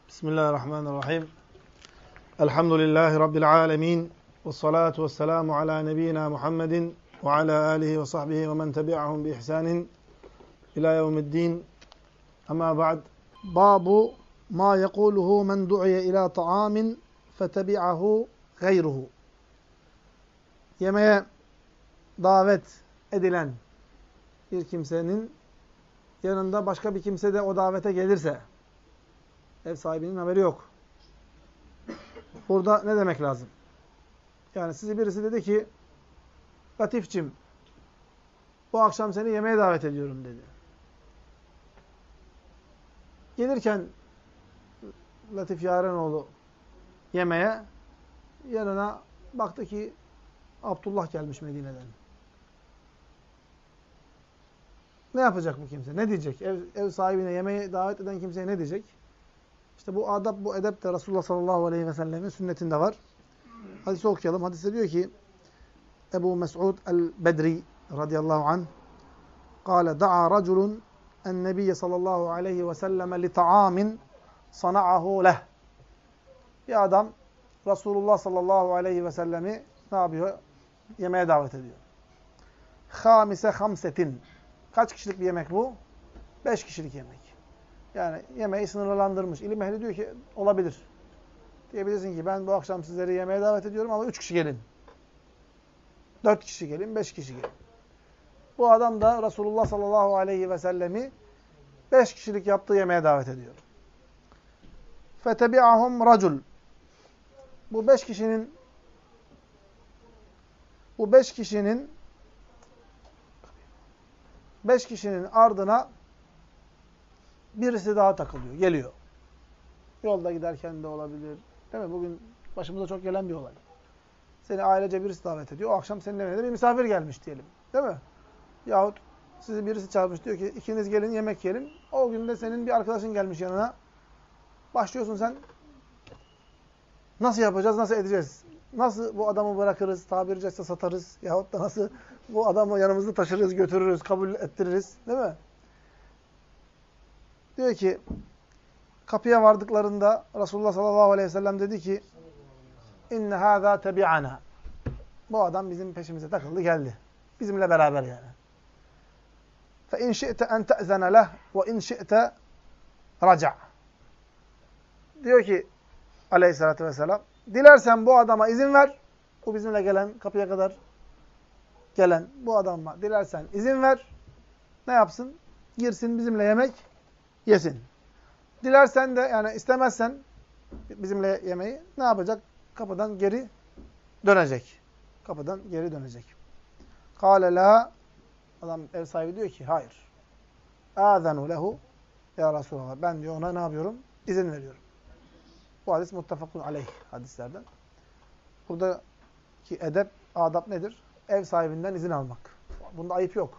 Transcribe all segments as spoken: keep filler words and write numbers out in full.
Bismillahirrahmanirrahim. Elhamdülillahi Rabbil alemin. Vessalatu vesselamu ala nebiyyina Muhammedin ve ala alihi ve sahbihi ve men tebi'ahum bi ihsanin ila yevmiddin. Ama ba'd. Babu ma yekuluhu men du'iye ila ta'amin fetebi'ahu gayruhu. Yemeğe davet edilen bir kimsenin yanında başka bir kimse de o davete gelirse, ev sahibinin haberi yok. Burada ne demek lazım? Yani size birisi dedi ki, Latifçim, bu akşam seni yemeğe davet ediyorum dedi. Gelirken Latif Yarenoğlu yemeğe, yanına baktı ki Abdullah gelmiş Medine'den. Ne yapacak bu kimse? Ne diyecek? Ev, ev sahibine yemeğe davet eden kimseye ne diyecek? İşte bu adab, bu edep de Resulullah sallallahu aleyhi ve sellemin sünnetinde var. Hadisi okuyalım. Hadiste diyor ki Ebu Mes'ud el-Bedri radıyallahu anh قال دعا رجل النبي sallallahu aleyhi ve selleme لِطَعَامٍ صَنَعَهُ لَهُ. Bir adam Resulullah sallallahu aleyhi ve sellemi ne yapıyor? Yemeğe davet ediyor. خَامِسَ خَمْسَةٍ. Kaç kişilik bir yemek bu? Beş kişilik yemek. Yani yemeği sınırlandırmış. İlim ehli diyor ki olabilir. Diyebilirsin ki ben bu akşam sizleri yemeğe davet ediyorum ama üç kişi gelin. Dört kişi gelin, beş kişi gelin. Bu adam da Resulullah sallallahu aleyhi ve sellemi beş kişilik yaptığı yemeğe davet ediyor. Fetebi'ahum racul. Bu beş kişinin bu beş kişinin beş kişinin ardına birisi daha takılıyor, geliyor. Yolda giderken de olabilir. Değil mi? Bugün başımıza çok gelen bir olay. Seni ailece birisi davet ediyor. O akşam senin evine de bir misafir gelmiş diyelim. Değil mi? Yahut sizi birisi çağırmış diyor ki ikiniz gelin yemek yiyelim. O gün de senin bir arkadaşın gelmiş yanına. Başlıyorsun sen. Nasıl yapacağız, nasıl edeceğiz? Nasıl bu adamı bırakırız, tabiri caizse satarız? Yahut da nasıl bu adamı yanımızda taşırız, götürürüz, kabul ettiririz? Değil mi? Diyor ki, kapıya vardıklarında Resulullah sallallahu aleyhi ve sellem dedi ki, İnne hâzâ tebi'ana. Bu adam bizim peşimize takıldı, geldi. Bizimle beraber yani. Fe in şi'te en te'zene leh ve in şi'te raca'. Diyor ki aleyhissalatü vesselam, dilersen bu adama izin ver. Bu bizimle gelen, kapıya kadar gelen bu adama dilersen izin ver. Ne yapsın? Girsin bizimle yemek yesin. Dilersen de yani istemezsen bizimle yemeği ne yapacak? Kapıdan geri dönecek. Kapıdan geri dönecek. Kâle lâ. Adam ev sahibi diyor ki hayır. Âzenu lehu. Ya Resulallah ben diyor ona ne yapıyorum? İzin veriyorum. Bu hadis muttefakun aleyh hadislerden. Buradaki edep, adab nedir? Ev sahibinden izin almak. Bunda ayıp yok.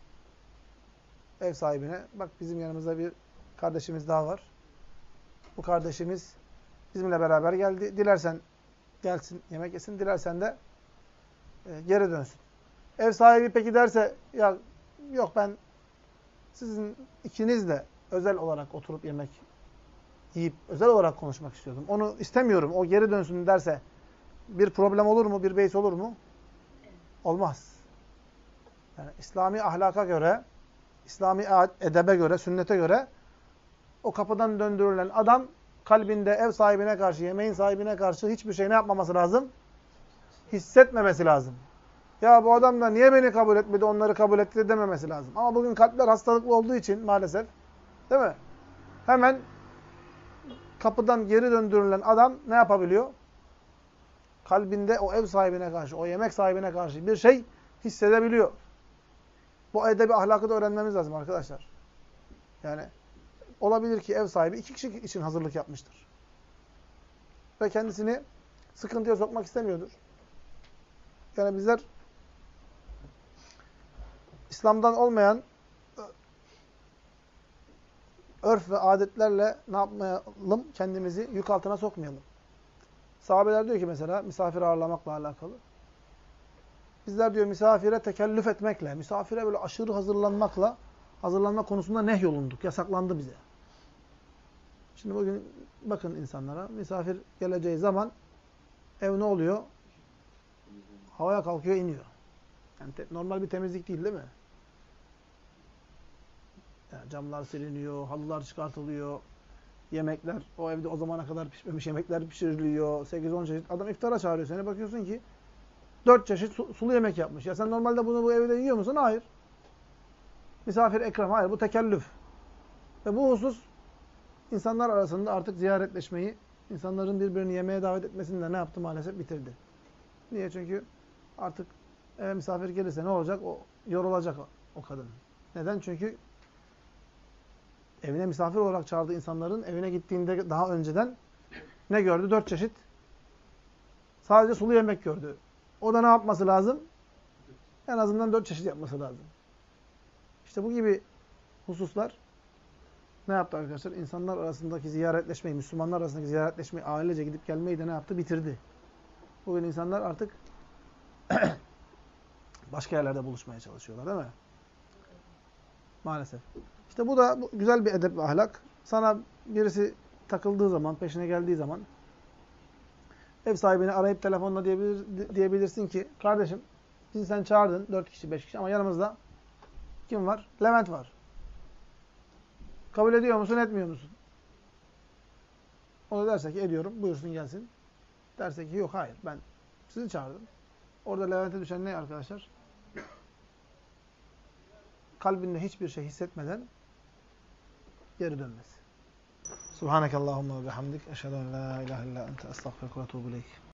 Ev sahibine bak bizim yanımızda bir kardeşimiz daha var. Bu kardeşimiz bizimle beraber geldi. Dilersen gelsin yemek yesin. Dilersen de e, geri dönsün. Ev sahibi peki derse ya yok ben sizin ikiniz de özel olarak oturup yemek yiyip özel olarak konuşmak istiyordum. Onu istemiyorum. O geri dönsün derse bir problem olur mu? Bir beis olur mu? Olmaz. Yani İslami ahlaka göre, İslami edebe göre, sünnete göre o kapıdan döndürülen adam kalbinde ev sahibine karşı, yemeğin sahibine karşı hiçbir şey ne yapmaması lazım? Hissetmemesi lazım. Ya bu adam da niye beni kabul etmedi, onları kabul etti dememesi lazım. Ama bugün kalpler hastalıklı olduğu için maalesef, değil mi? Hemen kapıdan geri döndürülen adam ne yapabiliyor? Kalbinde o ev sahibine karşı, o yemek sahibine karşı bir şey hissedebiliyor. Bu edebi ahlakı da öğrenmemiz lazım arkadaşlar. Yani olabilir ki ev sahibi iki kişi için hazırlık yapmıştır. Ve kendisini sıkıntıya sokmak istemiyordur. Yani bizler İslam'dan olmayan örf ve adetlerle ne yapmayalım? Kendimizi yük altına sokmayalım. Sahabeler diyor ki mesela misafir ağırlamakla alakalı. Bizler diyor misafire tekellüf etmekle, misafire böyle aşırı hazırlanmakla, hazırlanma konusunda nehyolunduk. Yasaklandı bize. Şimdi bugün bakın insanlara, misafir geleceği zaman ev ne oluyor? Havaya kalkıyor, iniyor. Yani te, normal bir temizlik değil, değil mi? Yani camlar siliniyor, halılar çıkartılıyor, yemekler, o evde o zamana kadar pişmemiş yemekler pişiriliyor, sekiz on çeşit. Adam iftara çağırıyor seni, bakıyorsun ki dört çeşit su, sulu yemek yapmış. Ya sen normalde bunu bu evde yiyor musun? Hayır. Misafir ekrem, hayır. Bu tekellüf. Ve bu husus insanlar arasında artık ziyaretleşmeyi, insanların birbirini yemeğe davet etmesini de ne yaptı maalesef? Bitirdi. Niye? Çünkü artık eve misafir gelirse ne olacak? O yorulacak o, o kadın. Neden? Çünkü evine misafir olarak çağırdığı insanların evine gittiğinde daha önceden ne gördü? Dört çeşit sadece sulu yemek gördü. O da ne yapması lazım? En azından dört çeşit yapması lazım. İşte bu gibi hususlar ne yaptı arkadaşlar? İnsanlar arasındaki ziyaretleşmeyi, Müslümanlar arasındaki ziyaretleşmeyi, ailece gidip gelmeyi de ne yaptı? Bitirdi. Bugün insanlar artık başka yerlerde buluşmaya çalışıyorlar, değil mi? Maalesef. İşte bu da bu güzel bir edep ve ahlak. Sana birisi takıldığı zaman, peşine geldiği zaman ev sahibini arayıp telefonla diyebilir, diyebilirsin ki kardeşim bizi sen çağırdın dört kişi, beş kişi ama yanımızda kim var? Levent var. Kabul ediyor musun, etmiyor musun? O da derse ki ediyorum, buyursun gelsin. Derse ki yok, hayır, ben sizi çağırdım. Orada Levent'e düşen ne arkadaşlar? Kalbinde hiçbir şey hissetmeden geri dönmesi. Subhanekallahumma ve bihamdik. Eşhedü en la ilahe illa ente estağfiruke ve etûbü ileyk.